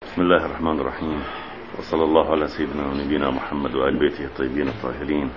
بسم الله الرحمن الرحيم، وصلى الله على سيدنا ونبينا محمد وآل بيته الطيبين الطاهرين.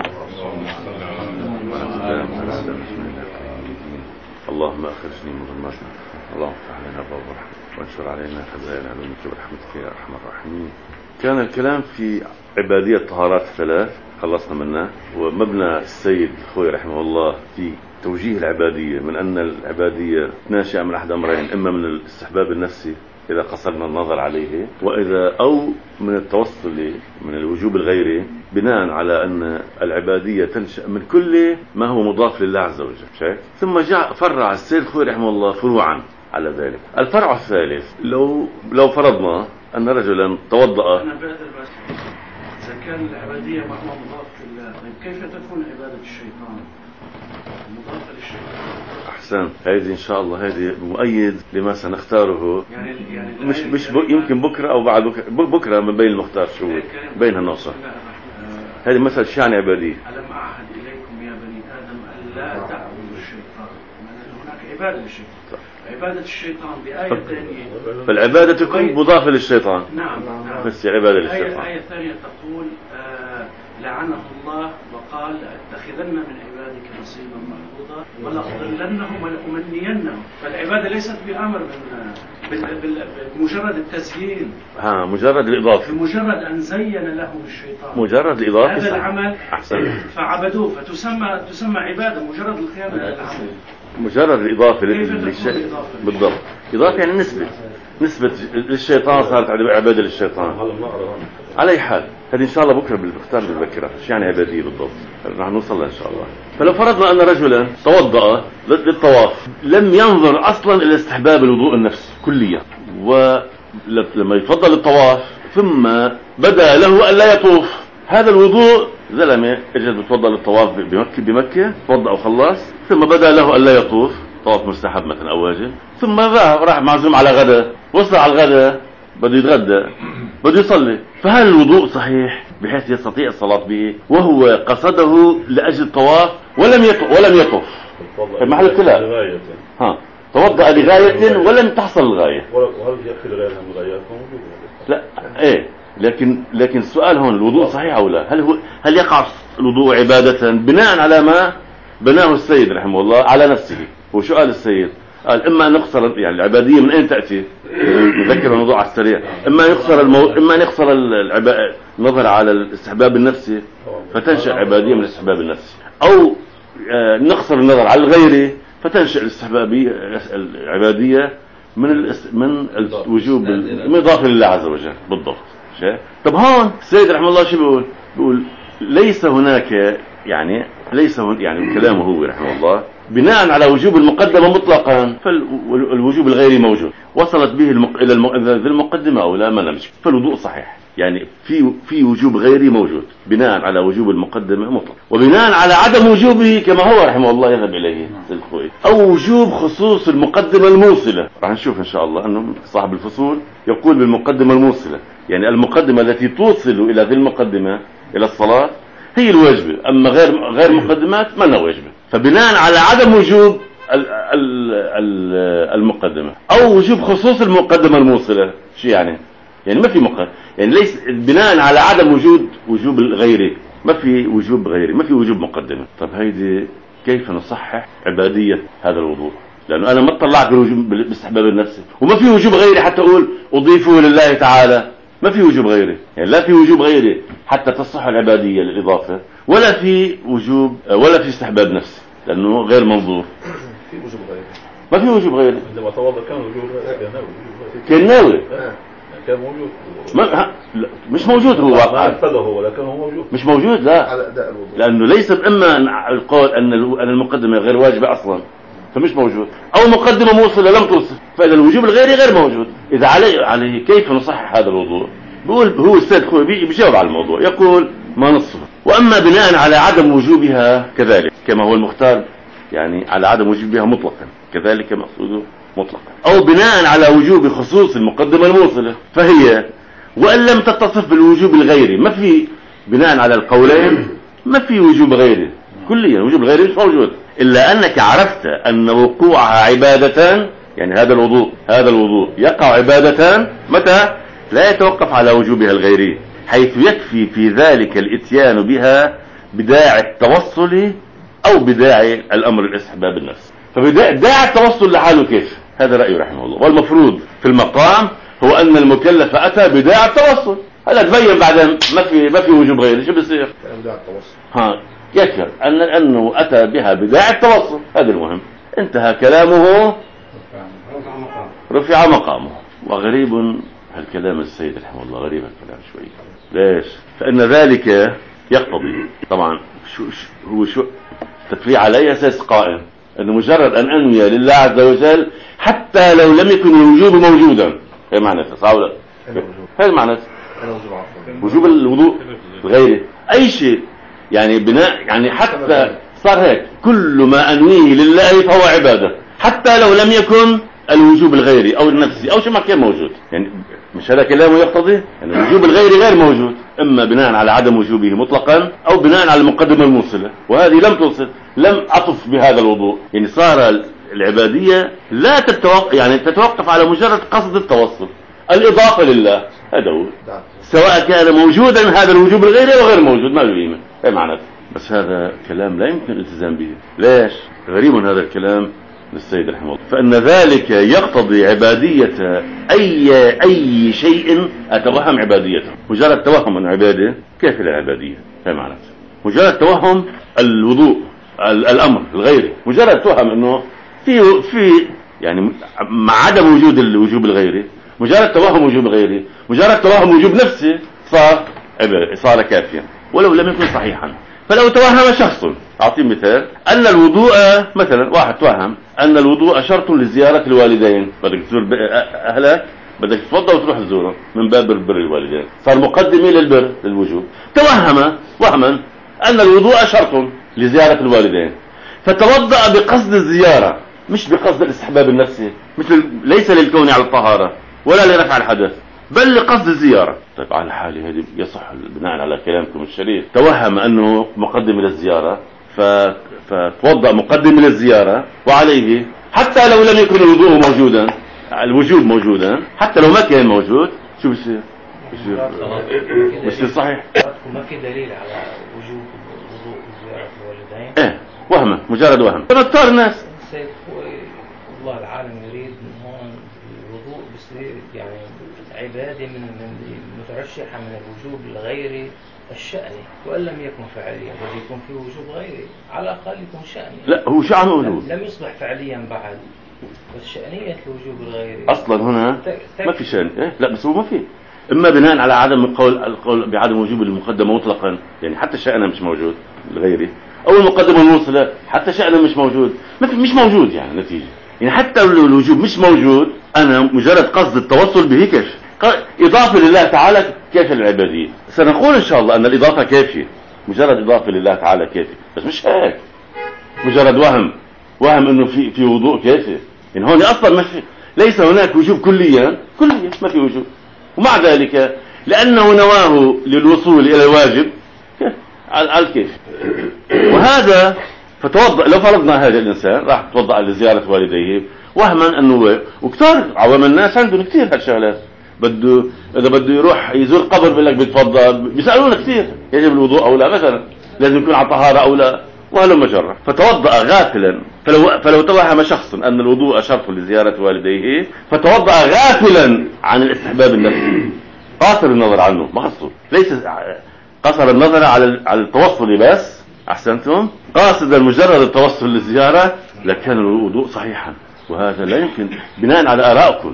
اللهم أخرجني من ظلمات اللهم افتح لنا باب الرحمة وانشر علينا خزائن علومك برحمتك يا أرحم الراحمين. كان الكلام في عبادية الطهارات الثلاث، خلصنا منها، ومبنى السيد الخوي رحمه الله في توجيه العبادية من أن العبادية ناشئة من أحد أمرين: إما من الاستحباب النفسي إذا قصرنا النظر عليه، أو من التوصل من الوجوب الغيري، بناء على أن العبادية تنشأ من كل ما هو مضاف لله عز وجل. شايف؟ ثم جاء فرع السيد الخوي رحمه الله فروعا على ذلك. الفرع الثالث: لو فرضنا أن رجلا توضأ. إذا كان العبادية مع مضاف لله، كيف تكون عبادة الشيطان مضافة للشيطان؟ أحسن، هذه إن شاء الله هذه مؤيد لما سنختاره. يعني مش يمكن بكرة أو بعد بكرة من بين المختار شو بينها النقطة. هذه مثل شأن عبادية. ألم أعهد إليكم يا بني آدم ألا تعبدوا الشيطان، هناك عبادة للشيطان. عبادة الشيطان بآية ثانية، فالعبادة تكون مضافة للشيطان. نعم. بس عبادة للشيطان. آية ثانية تقول لعنه الله وقال لأتخذن من عبادك نصيبا مفروضا ولأضلنهم ولأمنينهم. فالعبادة ليست بأمر بمجرد التزيين، مجرد الإضافة، بمجرد أن زين لهم الشيطان مجرد الإضافة هذا العمل فعبدوه، فتسمى عبادة مجرد القيام بالعمل، مجرد الإضافة للشيء. بالضبط، إضافة يعني نسبة للشيطان صارت عبادة للشيطان. على أي حال، هذه إن شاء الله بكرة بالمختار بالذكرى ايش يعني عبادية بالضبط، رح نوصل لها إن شاء الله. فلو فرضنا أن رجلا توضأ للطواف لم ينظر أصلا إلى استحباب الوضوء النفسي كليا، ولما يفضل الطواف ثم بدا له أن لا يطوف، هذا الوضوء زلمة اجى بتفضل الطواف بمكة توضأ وخلص، ثم بدا له أن لا يطوف، طواف مستحب مثلا أو واجب، ثم ذهب راح معزوم على غدا، وصل على الغدا بده يتغدى بده يصلي، فهل الوضوء صحيح بحيث يستطيع الصلاة به وهو قصده لأجل الطواف ولم يطوف؟ في محل الخلاف. توضأ لغاية ولم تحصل الغاية. وهل يأخذ غيرها من غايات؟ لا، لكن السؤال هون: الوضوء صحيح أو لا؟ هل يقع الوضوء عبادة بناء على ما بناه السيد رحمه الله على نفسه؟ وشو قال السيد؟ قال: إما أن يقصر، يعني العبادية من أين تأتي؟ نذكر الموضوع على السريع. إما أن يقصر النظر على الاستحباب النفسي فتنشأ العبادية من الاستحباب النفسي، أو نقصر النظر على الغير فتنشأ العبادية من الوجوب المضافة لله عز وجل. بالضبط. طب هون السيد رحمه الله شو بيقول؟ ليس هناك يعني كلامه هو رحمه الله بناء على وجوب المقدمة مطلقا، فالوجوب الغيري موجود، وصلت به إلى المقدمة أو لا ما نمشي، فالوضوء صحيح. يعني في وجوب غيري موجود بناء على وجوب المقدمة مطلق، وبناء على عدم وجوبه كما هو رحمه الله يذهب إليه أو وجوب خصوص المقدمة الموصلة. راح نشوف إن شاء الله أنه صاحب الفصول يقول بالمقدمة الموصلة، يعني المقدمة التي توصل إلى ذي المقدمة إلى الصلاة هي الواجبة، أما غير مقدمات ما هي واجبة. فبناء على عدم وجوب المقدمة أو وجوب خصوص المقدمة الموصلة، شو يعني ما في يعني ليس بناء على عدم وجوب الغيري، ما في وجوب غيري، ما في وجوب مقدمة. طب هيدي كيف نصحح عبادية هذا الوضوء؟ لأنه أنا ما اطلعت بالوجوب باستحباب النفسي، وما في وجوب غيري حتى أقول أضيفه لله تعالى. ما في وجوب غيري، يعني لا في وجوب غيري حتى تصح العبادية للإضافة، ولا في استحباب نفسي لأنه غير منظور. في وجوب غيري، ما في وجوب غيري. عندما توضأ كان وجوب كان ناوي كان موجود. مش موجود هو واقعا، هو لكن هو موجود مش موجود. لا، لأنه ليس إما القول أن المقدمة غير واجبة أصلا فمش موجود، أو مقدمة موصلة لم توصل، فإذا الوجوب الغيري غير موجود. إذا عليه كيف نصحح هذا الوضوء؟ بيقول هو السيد خوي بيجاوب على الموضوع، يقول ما نصه. وأما بناء على عدم وجوبها كذلك كما هو المختار، يعني على عدم وجوبها مطلقا كذلك مقصوده مطلقا، أو بناء على وجوب خصوص المقدمة الموصلة، فهي وأن لم تتصف بالوجوب الغيري، ما في بناء على القولين ما في وجوب غيري كليا، وجوب الغيري مش موجود، إلا أنك عرفت أن وقوعها عبادة يعني هذا الوضوء يقع عبادة متى؟ لا يتوقف على وجوبها الغيري، حيث يكفي في ذلك الاتيان بها بداعي التوصل او بداعي الامر الاستحباب النفس. فبداعي التوصل لحاله كيف؟ هذا رأيه رحمه الله. والمفروض في المقام هو ان المكلف اتى بداعي التوصل. هلا تبين بعدين ما في وجوب غيري، شو بصير؟ بداعي التوصل يكفي انه اتى بها بداعي التوصل، هذا المهم. انتهى كلامه، رفع مقامه. وغريب هالكلام السيد رحمه الله، غريب هالكلام شوي. ليش؟ فإن ذلك يقتضي طبعا شو تفريع على أي أساس قائم؟ أنه مجرد أن أنوي لله عز وجل حتى لو لم يكن الوجوب موجودا. هي معناته صح ولا؟ هي معناته وجوب الوضوء غيره أي شيء، يعني بناء، يعني حتى صار هيك كل ما أنويه لله فهو عبادة حتى لو لم يكن الوجوب الغيري او النفسي او شيء ما كان موجود. يعني مش هذا كلامه يقتضي ان الوجوب الغيري غير موجود، اما بناء على عدم وجوبه مطلقا او بناء على المقدمه الموصله، وهذه لم توصل، لم اطف بهذا الوضوء. يعني صار العباديه لا تتوقف على مجرد قصد التوصل، الاضافه لله، هذا هو، سواء كان موجودا هذا الوجوب الغيري او غير موجود ما له قيمه. اي معناته. بس هذا كلام لا يمكن الالتزام به. ليش؟ غريب هذا الكلام للسيد رحمه الله. فإن ذلك يقتضي عبادية أي شيء أتوهم عباديته. مجرد توهم أن عبادة كيف العبادية؟ هي معناته مجرد توهم الوضوء الأمر الغيري، مجرد توهم أنه في يعني مع عدم وجود الوجوب الغيري، مجرد توهم وجوب غيري، مجرد توهم وجوب نفسي صار كافيا ولو لم يكن صحيحا. فلو توهم شخص، أعطي مثال، أن الوضوء مثلا، واحد توهم أن الوضوء شرط لزيارة الوالدين، بدك تزور أهلك، بدك تتوضأ وتروح تزورهم من باب بر الوالدين، صار مقدمة للوجوب. توهم وهما أن الوضوء شرط لزيارة الوالدين، فتوضأ بقصد الزيارة مش بقصد الاستحباب النفسي، ليس للكون على الطهارة ولا لرفع الحدث، بل لقصد الزيارة. طيب على حالة هذه يصح بناء على كلامكم الشريف، توهم أنه مقدم للزيارة فتوضأ مقدم للزيارة، وعليه حتى لو لم يكن الوضوء موجودا، الوجوب موجودا، حتى لو ما كان موجود، شو بصير؟ بصير صحيح. ما في دليل على وجوب الوضوء زيارة الوالدين. ايه وهم، مجرد وهم. فنختار الناس. السيد الله العالم يريد من هون الوضوء بصير يعني عبادة من مترشحة من الوجوب الغيري الشأني، وإن لم يكن فعليا بل يكون في وجوب غيري، على الأقل يكون شأني. لا هو شأنه وجوب، لم يصبح فعليا بعد، بس شأنية الوجوب الغيري أصلا هنا ما في شأن. إيه؟ لا بس هو ما في، إما بناء على عدم القول بعدم وجوب المقدمة مطلقا، يعني حتى شأنه مش موجود الغيري، أو المقدمة الموصلة حتى شأنه مش موجود، مش موجود يعني نتيجة. يعني حتى لو الوجوب مش موجود، أنا مجرد قصد التوصل به كيف إضافة لله تعالى كيف العبادية. سنقول إن شاء الله أن الإضافة كافية، مجرد إضافة لله تعالى كافية، بس مش هيك مجرد وهم إنه في وضوء كافي. يعني هون أصلا ما في، ليس هناك وجوب كليا ما في وجوب، ومع ذلك لأنه نواه للوصول إلى الواجب على الكيف. وهذا فتوضأ، لو فرضنا هذا الإنسان راح توضأ لزيارة والديه وهما أنه، وكثار عوام الناس عندهم كثير هالشغلات، إذا بده يروح يزور قبر بيقول لك بيتفضل، بيسألونا كثير يجب الوضوء أو لا، مثلا لازم يكون على طهارة أو لا، وهلم جرة. فتوضأ غافلا، فلو توهم شخص أن الوضوء شرط لزيارة والديه فتوضأ غافلا عن الاستحباب النفسي، قاصر النظر عنه، ما قصر، ليس قصر النظر على التوصل بس، أحسنتم، قاصدا مجرد التوصل للزيارة لكان الوضوء صحيحا. وهذا لا يمكن بناء على آرائكم،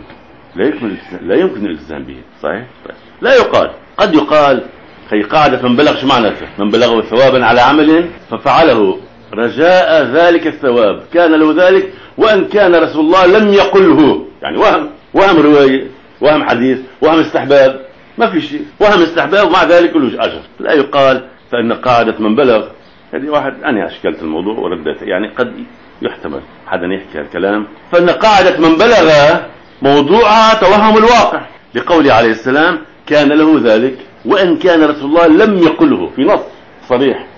لا يمكن الالتزام به. صحيح؟ لا يقال، قد يقال هي قاعدة من بلغ، شو معناتها؟ من بلغه ثوابا على عمل ففعله رجاء ذلك الثواب كان له ذلك وأن كان رسول الله لم يقله. يعني وهم رواية، وهم حديث، وهم استحباب، ما في شيء، وهم استحباب ومع ذلك له أجر. لا يقال فإن قاعدة من بلغ، هذه واحد أنا أشكلت الموضوع وردته، يعني قد يحتمل حدا يحكي الكلام، فإن قاعدة من بلغ موضوعها توهم الواقع، لقوله عليه السلام كان له ذلك وإن كان رسول الله لم يقله، في نص صريح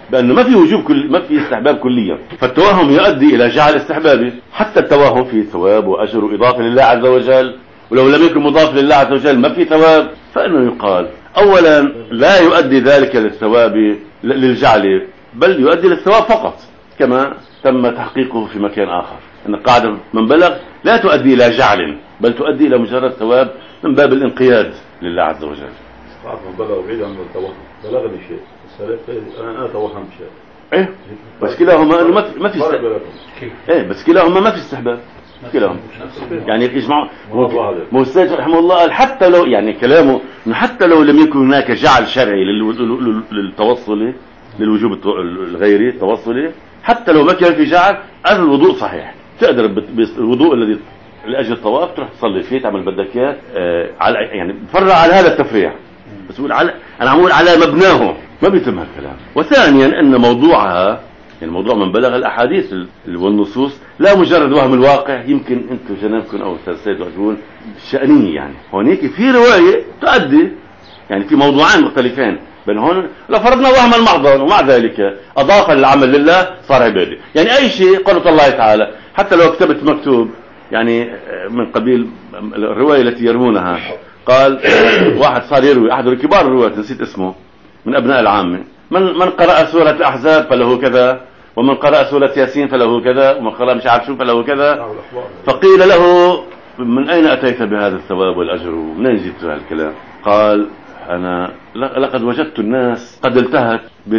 بأنه ما في وجوب ما في استحباب كليا، فالتوهم يؤدي إلى جعل استحبابي. حتى التوهم فيه ثواب وأجر وإضافة لله عز وجل، ولو لم يكن مضاف لله عز وجل ما في ثواب. فإنه يقال أولا لا يؤدي ذلك للثواب للجعل، بل يؤدي للثواب فقط، كما تم تحقيقه في مكان آخر، أن قاعدة من بلغ لا تؤدي إلى جعل، بل تؤدي إلى مجرد ثواب من باب الانقياد لله عز وجل. قاعدة من بلغ بعيد عن التوهم، بلغني شيء أنا توهمت شيء. إيه بس كلاهما إنه ما في إيه بس كلاهما ما في استحباب كلاهما، يعني يجمعوا. مو السيد رحمه الله قال حتى لو يعني كلامه إنه حتى لو لم يكن هناك جعل شرعي للتوصل للوجوب الغيري التوصلي، حتى لو ما كان في جعل هذا الوضوء صحيح. تقدر بالوضوء الذي لأجل الطواف تروح تصلي فيه تعمل بدك اياه على يعني فرع على هذا التفريع، بس أقول على أنا عمول على مبناه ما بيتم هالكلام. وثانيا أن موضوعها يعني موضوع من بلغ الأحاديث والنصوص لا مجرد وهم الواقع. يمكن أنتم جنابكم أو أستاذ سيد تقولون شأنية، يعني هونيك في رواية تؤدي يعني في موضوعان مختلفين بين هون لو فرضنا وهما المحضر ومع ذلك أضاف العمل لله صار عبادة. يعني أي شيء قالوا الله تعالى حتى لو كتبت مكتوب يعني من قبيل الرواية التي يروونها، قال واحد صار يروي أحد كبار الرواة نسيت اسمه من أبناء العامة، من قرأ سورة الأحزاب فله كذا، ومن قرأ سورة ياسين فله كذا، ومن قرأ مش عارف شو فله كذا. فقيل له من أين أتيت بهذا الثواب والأجر ومن جبت هذا الكلام؟ قال أنا لقد وجدت الناس قد التهت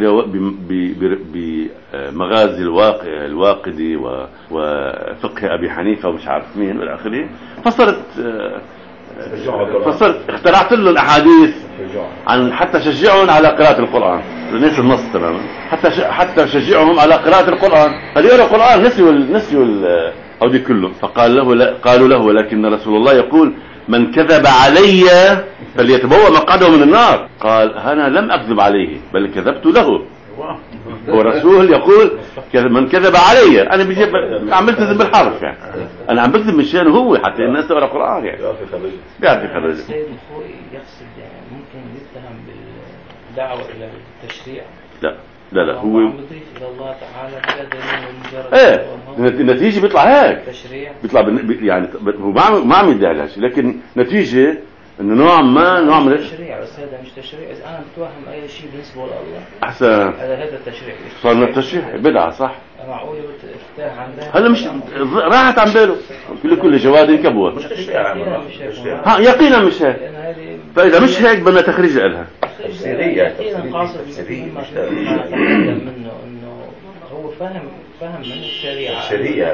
بمغازي الواقدي وفقه أبي حنيفة ومش عارف مين والآخرين، فصرت اخترعت له الأحاديث عن حتى شجعهم على قراءة القرآن. نسي النص تماما، حتى شجعهم على قراءة القرآن، فليقرأ القرآن نسيوا هودي كله. قالوا له ولكن رسول الله يقول من كذب علي فليتبوأ مقعده من النار. قال أنا لم أكذب عليه بل كذبت له. هو رسول يقول من كذب علي، أنا عم بكذب بالحرف، يعني أنا عم بكذب مشان هو حتى الناس تقرأ القرآن، يعني بيعرف يخرج. السيد الخوئي يقصد يعني ممكن يتهم بالدعوة إلى التشريع. لا هو يضيف إلى الله تعالى بلا دليل مجرد النتيجة بيطلع هيك، تشريع بيطلع يعني هو ما عم يدعي لها شيء، لكن نتيجة انه نوع من التشريع. بس هذا مش تشريع، اذا انا بتوهم اي شيء بالنسبه لله احسن هذا التشريع صار التشريع بدعه صح. معقول بتفتح عن ذلك هلا مش راحت عن باله كل جواد كبوه يقينا مش هيك. فاذا مش هيك بدنا تخريج لها تفسيريه ما تقدم منه انه هو فهم من الشريعه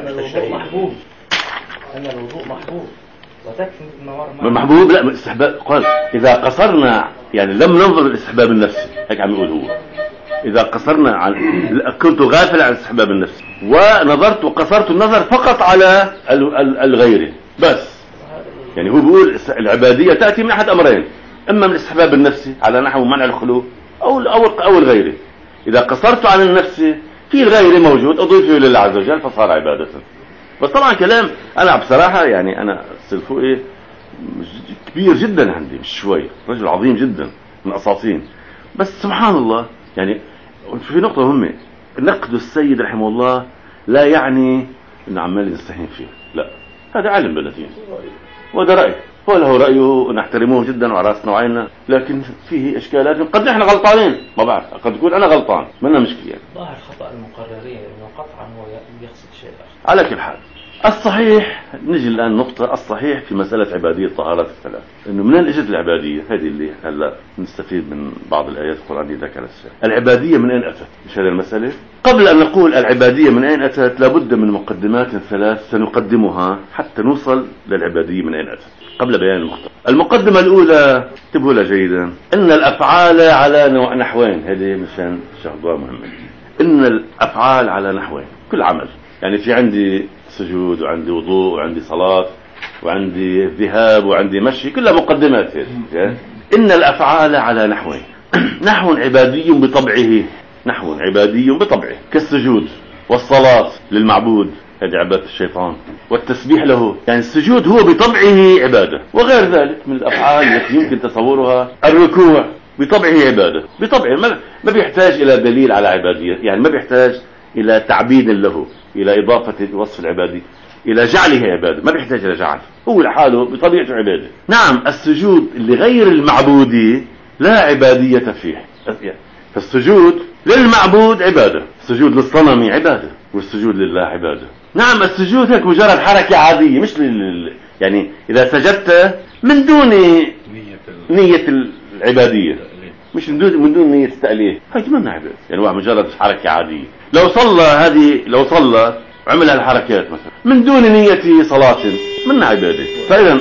ان الوضوء محبوب وتكفي مثل ما محبوب. لا استحباب قال اذا قصرنا يعني لم ننظر الاستحباب النفسي، هيك عم يقول هو اذا قصرنا عن كنت غافل عن الاستحباب النفسي ونظرت وقصرت النظر فقط على الغيري بس. يعني هو بيقول العبادية تأتي من احد امرين، اما من الاستحباب النفسي على نحو منع الخلو او الغيري. اذا قصرت عن النفسي في الغيري موجود اضيفه لله عز وجل فصار عبادة. بس طبعا كلام انا بصراحة يعني انا الخوئي كبير جدا عندي مش شوي، رجل عظيم جدا من اساطين. بس سبحان الله يعني في نقطة مهمة، نقد السيد رحمه الله لا يعني انه عمال يستحين فيه، لا هذا علم بالذين وهذا رأي هو له رأيه ونحترمه جدا وعراسنا وعيننا، لكن فيه اشكالات قد نحن غلطانين ما بعرف، قد يكون انا غلطان منا مشكلة يعني. ظاهر خطأ المقررين انه قطعا هو يقصد شيء آخر. على كل حال الصحيح نجي الآن نقطة الصحيح في مسألة عبادية الطهارات الثلاث، إنه منين إجت العبادية هذه اللي هلا نستفيد من بعض الآيات القرآنية ذكر الشيء. العبادية من أين أتت؟ مش هذه المسألة؟ قبل أن نقول العبادية من أين أتت لابد من مقدمات ثلاث سنقدمها حتى نوصل للعبادية من أين أتت قبل بيان المقدمة. المقدمة الأولى انتبهوا لها جيدا، إن الأفعال على نحوين، هذه مشان شغلة مهمة. إن الأفعال على نحوين، كل عمل يعني في عندي سجود وعندي وضوء وعندي صلاة وعندي ذهاب وعندي مشي، كلها مقدمات هذه. إن الأفعال على نحوين، نحو عبادي بطبعه كالسجود والصلاة للمعبود هذه عبادة الشيطان، والتسبيح له يعني السجود هو بطبعه عبادة، وغير ذلك من الأفعال التي يمكن تصورها. الركوع بطبعه عبادة، بطبعه ما بيحتاج إلى دليل على عبادية، يعني ما بيحتاج إلى تعبيد له، إلى إضافة وصف العبادي، إلى جعله عبادة، ما بيحتاج إلى جعل، هو لحاله بطبيعته عبادة. نعم السجود لغير المعبود لا عبادية فيه، فالسجود للمعبود عبادة، السجود للصنم عبادة، والسجود لله عبادة. نعم السجود هيك مجرد حركة عادية، مش يعني إذا سجدت من دون نية العبادية، مش من دون نية التأليه، هاي منها عبادة، يعني واحد مجرد حركة عادية. لو صلى عمل هالحركات مثلا من دون نية صلاة منها عبادة. فإذا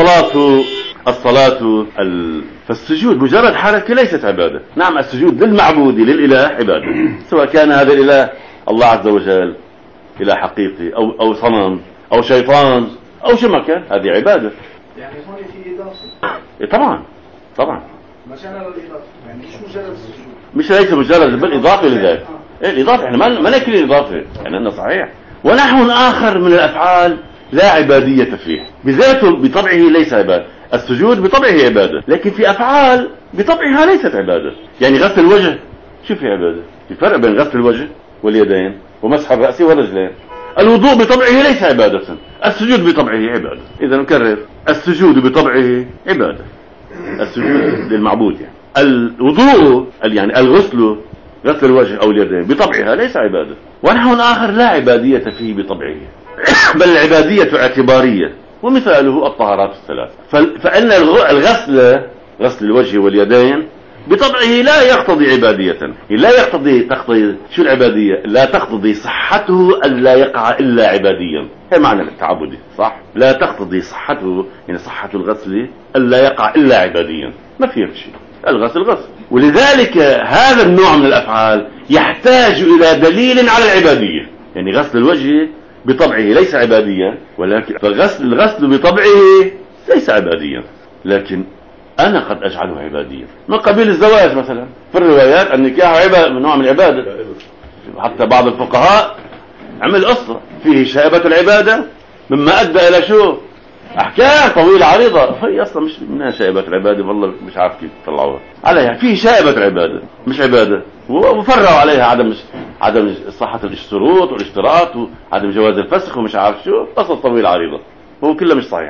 الصلاة فالسجود مجرد حركة ليست عبادة. نعم السجود للمعبود للإله عبادة، سواء كان هذا الإله الله عز وجل، إله حقيقي أو صنم أو شيطان أو شو ما كان، هذه عبادة. يعني هون في إضافة. طبعا مثلا الإضافة يعني مش مجرد السجود، مش ليس مجرد بالإضافة لذلك. الإضافة احنا ما ناكل الإضافة، يعني أنه صحيح. ونحو آخر من الأفعال لا عبادية فيه، بذاته بطبعه ليس عبادة. السجود بطبعه عبادة، لكن في أفعال بطبعها ليست عبادة. يعني غسل الوجه شو في عبادة؟ في فرق بين غسل الوجه واليدين ومسح الرأس والرجلين. الوضوء بطبعه ليس عبادة، السجود بطبعه عبادة. إذا نكرر، السجود بطبعه عبادة، السجود للمعبود يعني. الوضوء يعني غسل الوجه أو اليدين بطبعها ليس عبادة. ونحو آخر لا عبادية فيه بطبعه، بل العبادية اعتبارية، ومثاله الطهارات الثلاث. فإن غسل الوجه واليدين بطبعه لا يقتضي عبادية، لا يقتضي شو العبادية؟ لا تقتضي صحته أن لا يقع إلا عباديا، هي معنى التعبدي صح؟ لا تقتضي صحته، يعني صحة الغسل أن لا يقع إلا عباديا، ما فيه شيء، الغسل. ولذلك هذا النوع من الأفعال يحتاج إلى دليل على العبادية. يعني غسل الوجه بطبعه ليس عباديا، ولكن الغسل بطبعه ليس عباديا، لكن أنا قد أجعله عباديا. من قبيل الزواج مثلا، في الروايات النكاح عبادة، من نوع من العبادة. حتى بعض الفقهاء عمل قصة فيه شائبة العبادة مما أدى إلى شو؟ أحكام طويلة عريضة. هي أصلا مش منها شائبة العبادة، والله مش عارف كيف طلعوها عليها. فيه شائبة العبادة مش عبادة، وفرعوا عليها عدم صحة الشروط والاشتراط، وعدم جواز الفسخ، ومش عارف شو، قصة طويلة عريضة، هو كلها مش صحيح.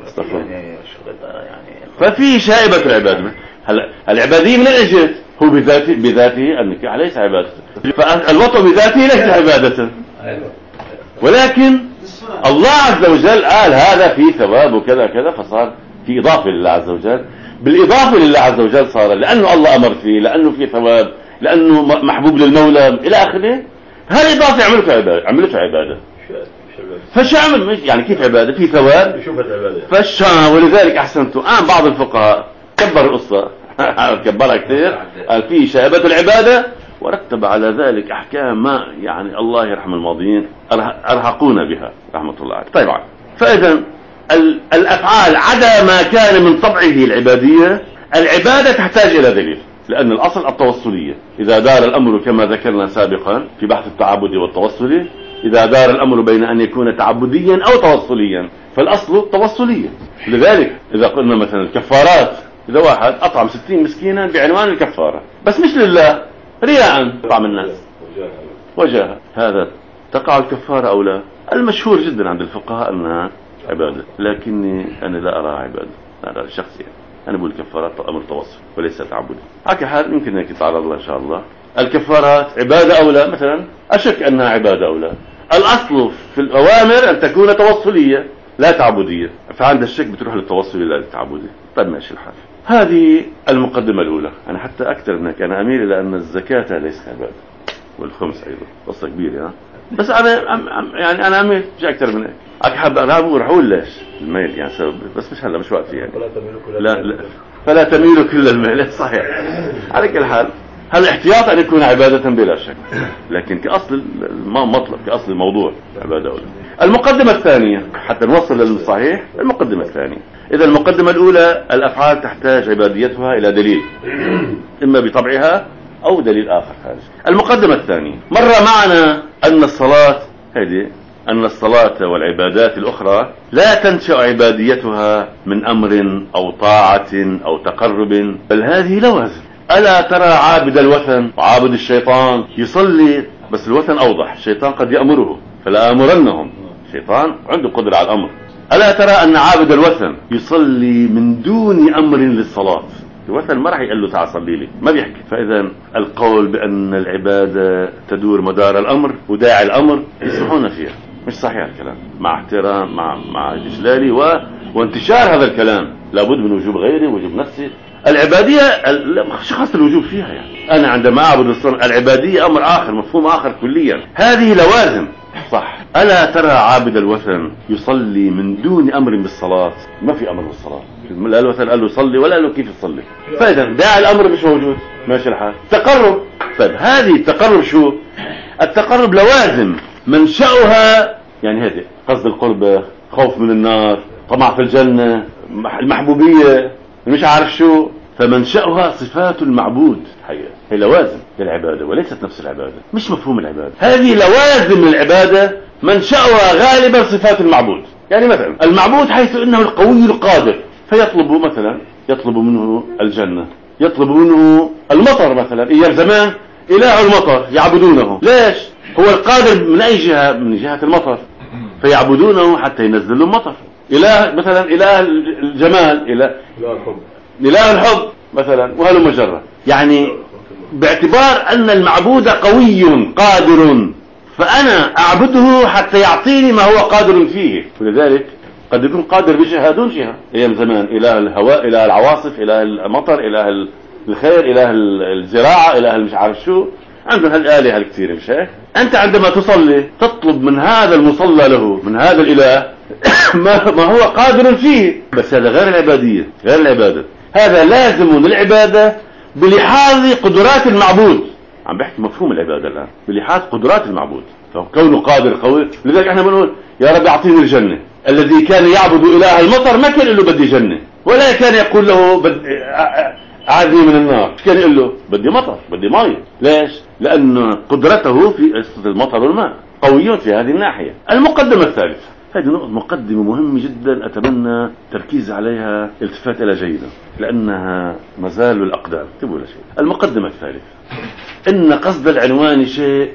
ففي شائبة العبادة. هلا العبادية من اجت؟ هو بذاته النكاح ليس عبادة، فالوطء بذاته ليس عبادة، ولكن الله عز وجل قال هذا فيه ثواب وكذا كذا، فصار في إضافة لله عز وجل. بالإضافة لله عز وجل صار لأنه الله أمر فيه، لأنه فيه ثواب، لأنه محبوب للمولى إلى آخره. هذه إضافة عملته عبادة. فش عمل يعني كيف عبادة؟ في ثواب. ولذلك أحسنتم. بعض الفقهاء كبر القصة كبرها كثير، قال فيه شائبة العبادة، ورتب على ذلك أحكام ما يعني الله يرحم الماضيين أرهقونا بها رحمة الله عليه. طيب، فإذا الأفعال عدا ما كان من طبعه العبادية، العبادة تحتاج إلى دليل، لأن الأصل التوصلية. إذا دار الأمر كما ذكرنا سابقا في بحث التعبد والتوصلي، إذا دار الأمر بين أن يكون تعبديا أو توصليا فالأصل توصلية. لذلك إذا قلنا مثلا الكفارات، إذا واحد أطعم 60 مسكينا بعنوان الكفارة، بس مش لله، رياء طعم الناس وجاهة، هذا تقع الكفارة أو لا؟ المشهور جدا عند الفقهاء أنها عبادة، لكني أنا لا أراها عبادة، لا أرى شخصيا. أنا بقول الكفارات أمر توصل وليس تعبدي. حكى حال يمكن أنك يتعرض الله إن شاء الله. الكفارات عبادة أو لا؟ مثلا أشك أنها عبادة أو لا. الأصل في الأوامر أن تكون توصلية لا تعبدية، فعند الشك بتروح للتوصل لا للتعبدي. طيب ماشي الحال. هذه المقدمة الأولى. أنا حتى أكثر منك أنا أميل إلى أن الزكاة ليست عبادة، والخمس أيضا قصة كبيرة، بس أنا أميل شيء أكثر من هيك. أحب أنا أقول ليش الميل يعني سبب، بس مش هلا مش وقت يعني. لا فلا تميلوا كل الميل، صحيح. على كل حال الاحتياط أن يكون عبادة بلا شك، لكن كأصل مطلب، كأصل الموضوع عبادة أولى. المقدمة الثانية حتى نوصل للصحيح. المقدمة الثانية، إذا المقدمة الأولى الأفعال تحتاج عباديتها إلى دليل، إما بطبعها أو دليل آخر خارج. المقدمة الثانية، مر معنا أن الصلاة هذه أن الصلاة والعبادات الأخرى لا تنشأ عباديتها من أمر أو طاعة أو تقرب، بل هذه لوازم. ألا ترى عابد الوثن وعابد الشيطان يصلي، بس الوثن أوضح، الشيطان قد يأمره فلا أمرنهم، الشيطان عنده قدرة على الأمر. ألا ترى أن عابد الوثن يصلي من دون أمر للصلاة؟ الوثن ما راح يقول له تعال صلي لي، ما بيحكي. فإذا القول بأن العبادة تدور مدار الأمر وداعي الأمر يسمحون فيها، مش صحيح الكلام، مع احترام مع إجلالي وانتشار هذا الكلام. لابد من وجوب غيري ووجوب نفسي. العبادية شخص الوجوب فيها، يعني أنا عندما أعبد الصنم العبادية أمر آخر، مفهوم آخر كليا. هذه لوازم صح. ألا ترى عابد الوثن يصلي من دون أمر بالصلاة؟ ما في أمر بالصلاة، لا الوثن قال له صلي ولا قال له كيف تصلي. فإذا داعي الأمر مش موجود، ماشي الحال. تقرب، طيب هذه التقرب شو؟ التقرب لوازم منشأها، يعني هذه قصد القربة، خوف من النار، طمع في الجنة، المحبوبية، مش عارف شو. فمنشأها صفات المعبود، حقيقة هي لوازم للعبادة وليست نفس العبادة، مش مفهوم العبادة. هذه لوازم العبادة منشأها غالبا صفات المعبود. يعني مثلا المعبود حيث انه القوي القادر، فيطلب مثلا يطلب منه الجنة، يطلب منه المطر. مثلا ايام زمان اله المطر يعبدونه، ليش؟ هو القادر من اي جهة؟ من جهة المطر، فيعبدونه حتى ينزل المطر. اله مثلا اله الجمال، اله الحب مثلا، وهذا مجرد. يعني باعتبار ان المعبود قوي قادر، فانا اعبده حتى يعطيني ما هو قادر فيه. ولذلك قد يكون قادر بجهة دون جهة. ايام زمان اله الهواء، اله العواصف، اله المطر، اله الخير، اله الزراعة، اله مش عارف شو، عندنا هالآلهة الكثير. مش هيك؟ انت عندما تصلي تطلب من هذا المصلى له، من هذا الاله ما هو قادر فيه. بس هذا غير العبادية، غير العبادة. هذا لازم للعبادة بلحاظ قدرات المعبود. عم بحكي مفهوم العبادة الآن بلحاظ قدرات المعبود، فكونه قادر قوي. لذلك احنا بنقول يا رب اعطيني الجنة. الذي كان يعبد اله المطر ما كان يقول له بدي جنة، ولا كان يقول له اعذني من النار، كان يقول له بدي مطر، بدي ماء. ليش؟ لأن قدرته في قصة المطر والماء قوي في هذه الناحية. المقدمة الثالثة، هذه نقطة مقدمة مهمة جدا، أتمنى تركيز عليها، التفات إلى جيدا، لأنها مزال الأقدام. تقول شيء. المقدمة الثالثة، إن قصد العنوان شيء،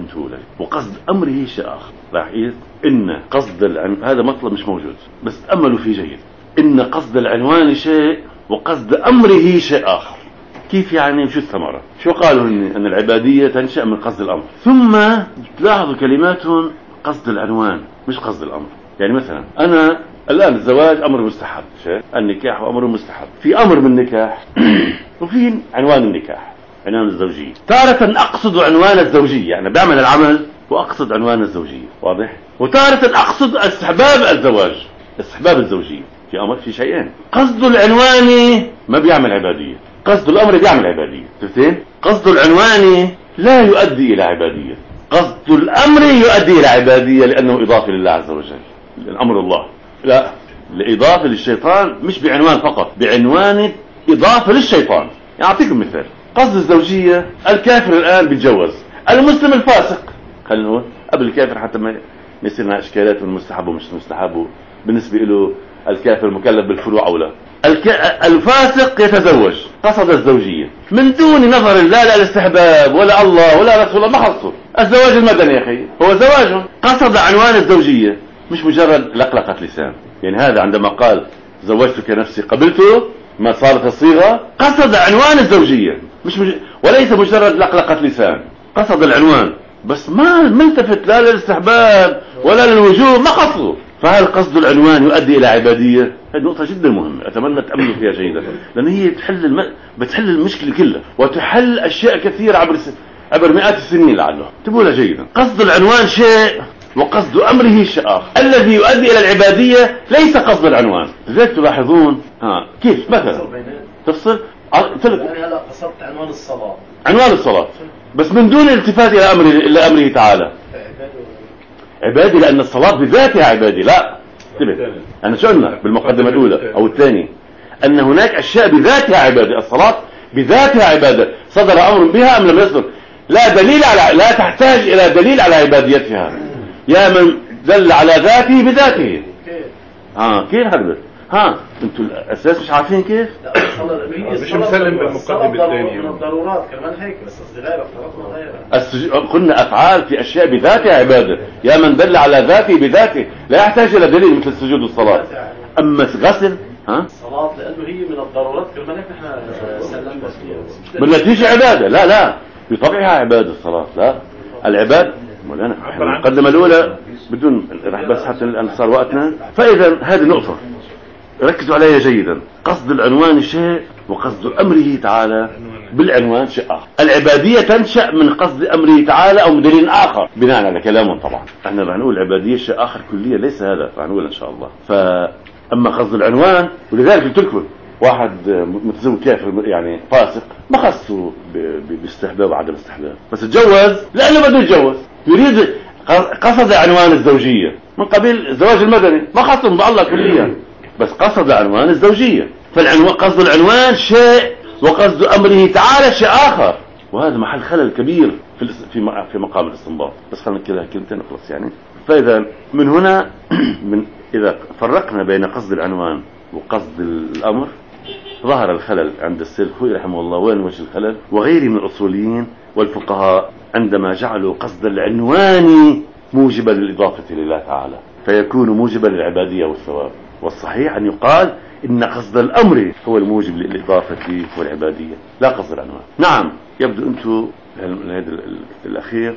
وقصد أمره شيء آخر. راح إن قصد هذا مطلب مش موجود، بس تأملوا فيه جيد. إن قصد العنوان شيء وقصد أمره شيء آخر. كيف يعني؟ شو الثمرة؟ شو قالوا أن العبادية تنشأ من قصد الأمر، ثم تلاحظوا كلماتهم قصد العنوان مش قصد الأمر. يعني مثلا أنا الآن الزواج أمر مستحب، النكاح أمر مستحب، في أمر بالنكاح وفي عنوان النكاح، عنوان الزوجية. تارة أقصد عنوان الزوجية، يعني بعمل العمل وأقصد عنوان الزوجية، واضح؟ وتارة أقصد استحباب الزواج، استحباب الزوجية. في أمر، في شيئين، قصد العنوان ما بيعمل عبادية، قصد الأمر بيعمل عبادية. تفتين؟ قصد العنوان لا يؤدي إلى عبادية، قصد الأمر يؤدي إلى عبادية، لأنه إضافة لله عز وجل، الأمر الله. لا، الإضافة للشيطان مش بعنوان فقط، بعنوان إضافة للشيطان. يعني أعطيكم مثال، قصد الزوجية، الكافر الآن بيتجوز المسلم الفاسق، خلينا نقول قبل الكافر حتى ما يصير لنا إشكالات من مستحب ومش مستحب بالنسبة له. الكافر مكلف بالفروع أو لا. الفاسق يتزوج، قصد الزوجية من دون نظر لا الاستحباب ولا الله ولا رسول الله، ما خصه. الزواج المدني يا أخي هو زواج، قصد عنوان الزوجية، مش مجرد لقلقة لسان. يعني هذا عندما قال زوجتك نفسي قبلته، ما صارت الصيغة، قصد عنوان الزوجية، وليس مجرد لقلقة لسان، قصد العنوان، بس ما ملتفت لا للاستحباب ولا للوجوب، ما قصده. فهل قصد العنوان يؤدي إلى عبادية؟ هذه نقطة جدا مهمة، أتمنى تأملوا فيها جيدا، لأن هي بتحل المشكلة كلها، وتحل أشياء كثيرة عبر مئات السنين لعله. تقولها جيدا، قصد العنوان شيء وقصد أمره شيء آخر. الذي يؤدي إلى العبادية ليس قصد العنوان. لذلك تلاحظون كيف مثلا تفصل. هلا قصدت عنوان الصلاة، عنوان الصلاة، بس من دون الالتفات إلى أمره تعالى عبادي، لأن الصلاة بذاتها عبادي. لا، انتبه، أنا شو قلنا بالمقدمة الأولى أو الثانية؟ أن هناك أشياء بذاتها عبادة. الصلاة بذاتها عبادة، صدر أمر بها أم لم يصدر، لا تحتاج إلى دليل على عباديتها. يا من دل على ذاته بذاته. كيف؟ كيف هذا؟ انتوا الاساس مش عارفين كيف؟ مش مسلم بالمقدمة الثانية. من الضرورات كمان هيك، بس قصدي لا افترضنا غيرها. قلنا افعال في اشياء بذاتها عباده، يا من دل على ذاته بذاته لا يحتاج الى دليل مثل السجود والصلاه. اما غسل الصلاة لأنه هي من الضرورات كمان هيك نحن سلمنا فيها. بالنتيجه عباده. لا بطبعها عباده الصلاه. لا العباد مولانا المقدمه الاولى بدون راح بس حتى الان صار وقتنا. فاذا هذه نقطه ركزوا عليها جيدا. قصد العنوان شيء وقصد امره تعالى بالعنوان شيء اخر. العباديه تنشا من قصد امره تعالى او من دليل اخر بناء على كلامهم. طبعا احنا راح نقول العباديه شيء اخر كليا، ليس هذا راح نقول ان شاء الله. فاما قصد العنوان، ولذلك قلت لكم واحد متزوج كافر يعني فاسق ما خصه باستحباب وعدم استحباب، بس تجوز لانه بده يتجوز، يريد قصد عنوان الزوجيه من قبيل الزواج المدني، ما خصه بالله كليا، بس قصد عنوان الزوجيه. فالعنوان قصد العنوان شيء وقصد امره تعالى شيء اخر، وهذا محل خلل كبير في مقام الاستنباط. بس خلينا كده كلمتين نخلص يعني. فاذا من هنا اذا فرقنا بين قصد العنوان وقصد الامر ظهر الخلل عند السلفي رحمه الله. وين وجه الخلل؟ وغيره من الاصوليين والفقهاء عندما جعلوا قصد العنوان موجبا للاضافه لله تعالى فيكون موجبا للعباديه والثواب. والصحيح ان يقال ان قصد الامر هو الموجب للاضافه والعباديه لا قصد العنوان. نعم يبدو انتم هذا الاخير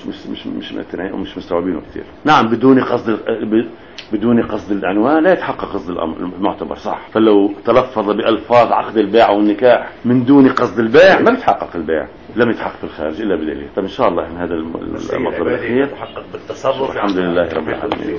مش مستوعبينه كثير. نعم بدون قصد العنوان لا يتحقق قصد الامر المعتبر صح. فلو تلفظ بالفاظ عقد البيع والنكاح من دون قصد البيع ما يتحقق البيع، لم يتحقق في الخارج الا بدليل. طيب ان شاء الله ان هذا المطلب الاخير يتحقق بالتصرف. الحمد لله رب العالمين.